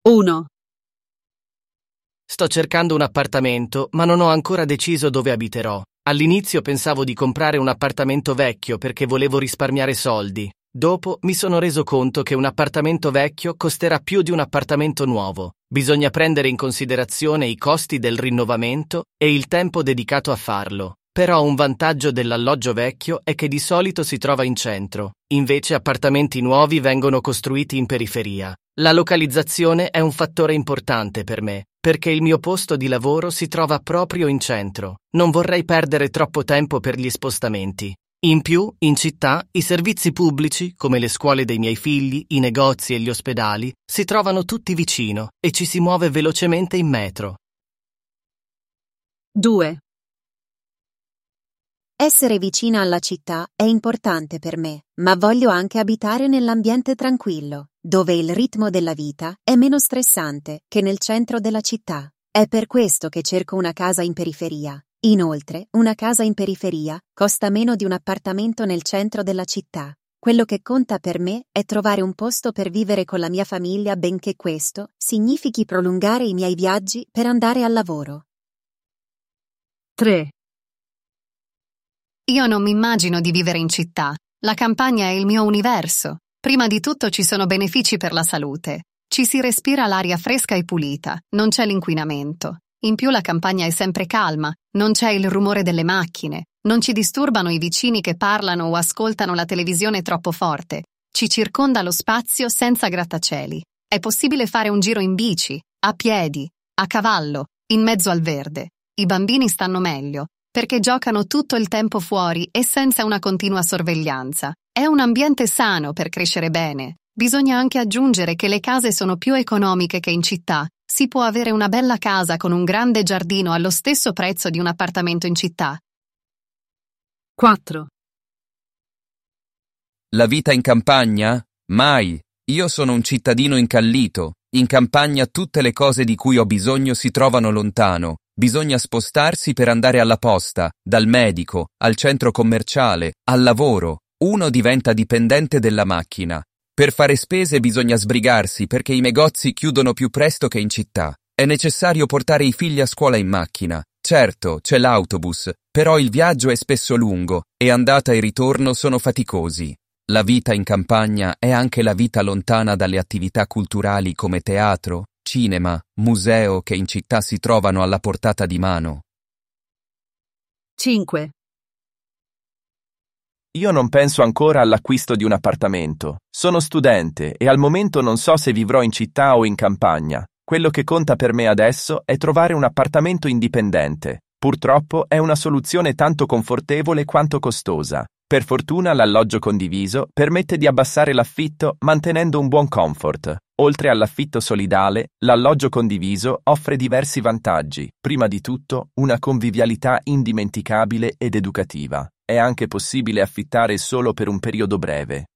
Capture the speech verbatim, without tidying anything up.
uno. Sto cercando un appartamento, ma non ho ancora deciso dove abiterò. All'inizio pensavo di comprare un appartamento vecchio perché volevo risparmiare soldi. Dopo mi sono reso conto che un appartamento vecchio costerà più di un appartamento nuovo. Bisogna prendere in considerazione i costi del rinnovamento e il tempo dedicato a farlo. Però un vantaggio dell'alloggio vecchio è che di solito si trova in centro. Invece appartamenti nuovi vengono costruiti in periferia. La localizzazione è un fattore importante per me, perché il mio posto di lavoro si trova proprio in centro. Non vorrei perdere troppo tempo per gli spostamenti. In più, in città, i servizi pubblici, come le scuole dei miei figli, i negozi e gli ospedali, si trovano tutti vicino e ci si muove velocemente in metro. due. Essere vicina alla città è importante per me, ma voglio anche abitare nell'ambiente tranquillo, dove il ritmo della vita è meno stressante che nel centro della città. È per questo che cerco una casa in periferia. Inoltre, una casa in periferia costa meno di un appartamento nel centro della città. Quello che conta per me è trovare un posto per vivere con la mia famiglia, benché questo significhi prolungare i miei viaggi per andare al lavoro. tre. Io non mi immagino di vivere in città. La campagna è il mio universo. Prima di tutto ci sono benefici per la salute. Ci si respira l'aria fresca e pulita, non c'è l'inquinamento. In più la campagna è sempre calma, non c'è il rumore delle macchine, non ci disturbano i vicini che parlano o ascoltano la televisione troppo forte. Ci circonda lo spazio senza grattacieli. È possibile fare un giro in bici, a piedi, a cavallo, in mezzo al verde. I bambini stanno meglio, perché giocano tutto il tempo fuori e senza una continua sorveglianza. È un ambiente sano per crescere bene. Bisogna anche aggiungere che le case sono più economiche che in città. Si può avere una bella casa con un grande giardino allo stesso prezzo di un appartamento in città. quattro. La vita in campagna? Mai. Io sono un cittadino incallito. In campagna tutte le cose di cui ho bisogno si trovano lontano. Bisogna spostarsi per andare alla posta, dal medico, al centro commerciale, al lavoro. Uno diventa dipendente della macchina. Per fare spese bisogna sbrigarsi perché i negozi chiudono più presto che in città. È necessario portare i figli a scuola in macchina. Certo, c'è l'autobus, però il viaggio è spesso lungo e andata e ritorno sono faticosi. La vita in campagna è anche la vita lontana dalle attività culturali come teatro, cinema, museo che in città si trovano alla portata di mano. cinque. Io non penso ancora all'acquisto di un appartamento. Sono studente e al momento non so se vivrò in città o in campagna. Quello che conta per me adesso è trovare un appartamento indipendente. Purtroppo è una soluzione tanto confortevole quanto costosa. Per fortuna l'alloggio condiviso permette di abbassare l'affitto mantenendo un buon comfort. Oltre all'affitto solidale, l'alloggio condiviso offre diversi vantaggi. Prima di tutto, una convivialità indimenticabile ed educativa. È anche possibile affittare solo per un periodo breve.